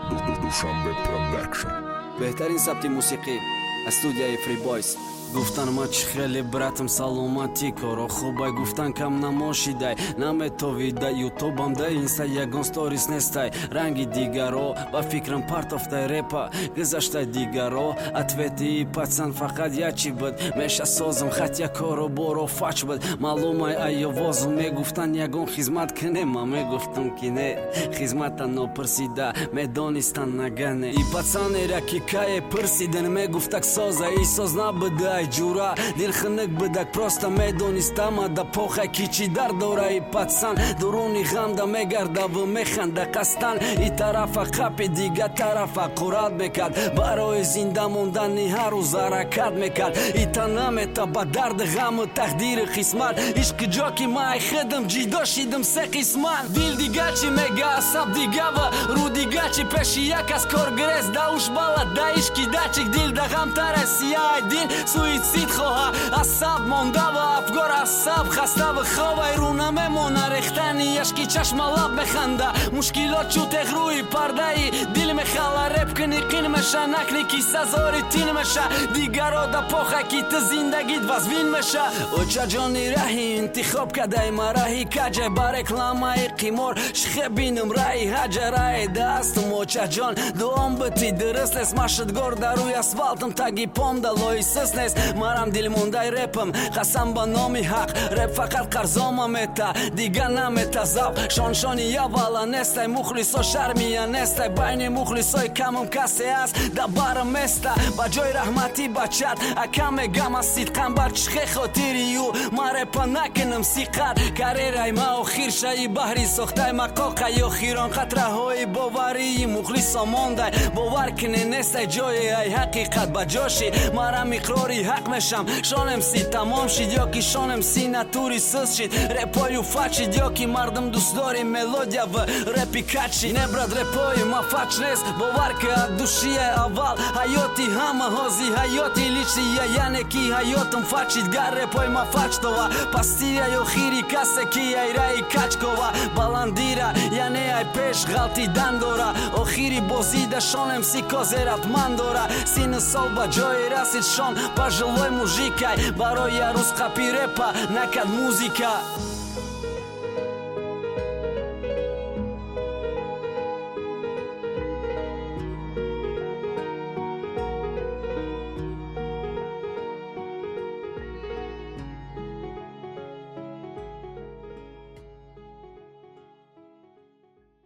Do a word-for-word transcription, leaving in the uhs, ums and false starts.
Dushanbe Production. بهترین ثبت موسیقی از استودیوی فری بویز. گفتن ما چی خیلی براتم سلامتی کارو خوبای گفتن کم نماشیدای نام تو ویدای یوتیوبم دا اینستا یگان ستوریس نستای رنگی دیگرو با فکرم پارت افتای رپا گذاشتای دیگرو اتویتی پацан فقط یچی بود میشه سازم خط یا کارو برو فاچ بود معلومای ایو وازم میگفتن یگان خدمت کنه ما میگفتم که نه خدمت نپرسیده میدونستن نگنه ای پацан را کی کای پرسیدن میگفتک سازا ای ساز نبوده جورا دل خنک بدک پروستا میدونستم دا پوخه کی چی در دوره ای پацан درونی غم دا میگرده و میخنده قصدن ای طرف خپ دیگه طرف قراد میکرد برای زنده موندن هر روز حرکت میکرد ای تنمیتا با درد غم و تقدیر قسمت عشق جا که ما خدم جدا شیدم سه قسمت دل دیگه چی میگه عصب دیگه و رو دیگه چی پیش یک از کار گرست داوش بالا دا عشقی دا چک دل دا غم تر سیاه دل سویتسید خواه عصب مونده و افگار عصب خسته و خواه رو نمیمونه ریختنی عشقی چشم لب بخنده مشکلات چو تغروی پرده ای دل میخواه رپ کنی قین میشه نکنی کی سزاری تین میشه دیگرا دا پاخه کی تا زندگیت وزوین میشه اوچا جانی راهی انتخاب کده ما راهی کجه با رکلامه قیمور شخه بینم راهی هجه راهی دستم اوچا جان دوام بتی درست لس ماشدگار در روی اسفالتم تاگی پام دا لوی سس نیست مرم دل مونده رپم قسم با نامی حق رپ فقط قرضام میتا دیگه نمیتا زب شان شانی یا والا نستای مخلص و شرمیه نستای بین مخلص های کمم کسی هست دا بارم مستا با جای رحمتی بچت اکم گم از صدقم بر چخه خاطری و ما رپا نکنم سیقت کریرای ما و خیر شایی بحری سختای مقاقه یا خیران خطره های باوری مخلص ها مانده باور کنه نستای جای ای حقیقت بجاشی مرم اقراری حق میشم شانم سی تمام شید یا که شانم سی نتوری سس شید رپای و فچ شید یا که مردم دوست داری ملودیا و رپی کچ شید نبرد رپای ما فچ نیست باور که دوشیه اول حیاتی همه هازی حیاتی لیچیه یعنی کی حیاتم فچ شید گر رپای ما فچ دوا پستیه یا خیری کسه کی ای رای کچ کوا بلندی را یعنی ای پیش غلطی دن داره آخیری بازیده شانم سی کازیرت من داره سین سال با جای رسید شان با جلوی موزیکای برای روز قپی رپا نکد موزیکا